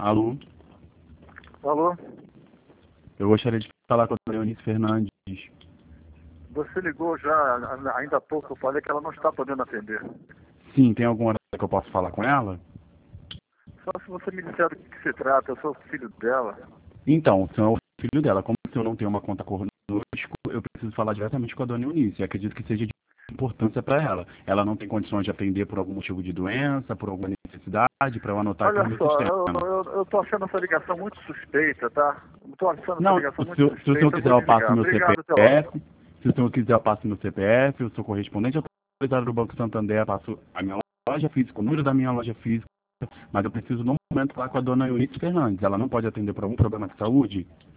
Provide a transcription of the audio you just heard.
Alô? Alô? Eu gostaria de falar com a dona Eunice Fernandes. Você ligou já, ainda há pouco, eu falei que ela não está podendo atender. Sim, tem alguma hora que eu posso falar com ela? Só se você me disser do que se trata, eu sou filho dela. Então, o senhor é o filho dela. Como o senhor não tem uma conta conosco, eu preciso falar diretamente com a dona Eunice. Eu acredito que seja de importância para ela. Ela não tem condições de atender por algum motivo de doença, por alguma necessidade, para eu anotar aqui Olha no meu só, sistema. eu tô achando essa ligação muito suspeita, tá? Eu tô achando essa Não, ligação muito se o senhor suspeita, eu quiser vou eu passo desligar. meu Obrigado, até logo. CPF, se o senhor quiser eu passo meu CPF, eu sou correspondente autorizado do Banco Santander, passo a minha loja física, o número da minha loja física, mas eu preciso no momento falar com a dona Eunice Fernandes. Ela não pode atender por algum problema de saúde?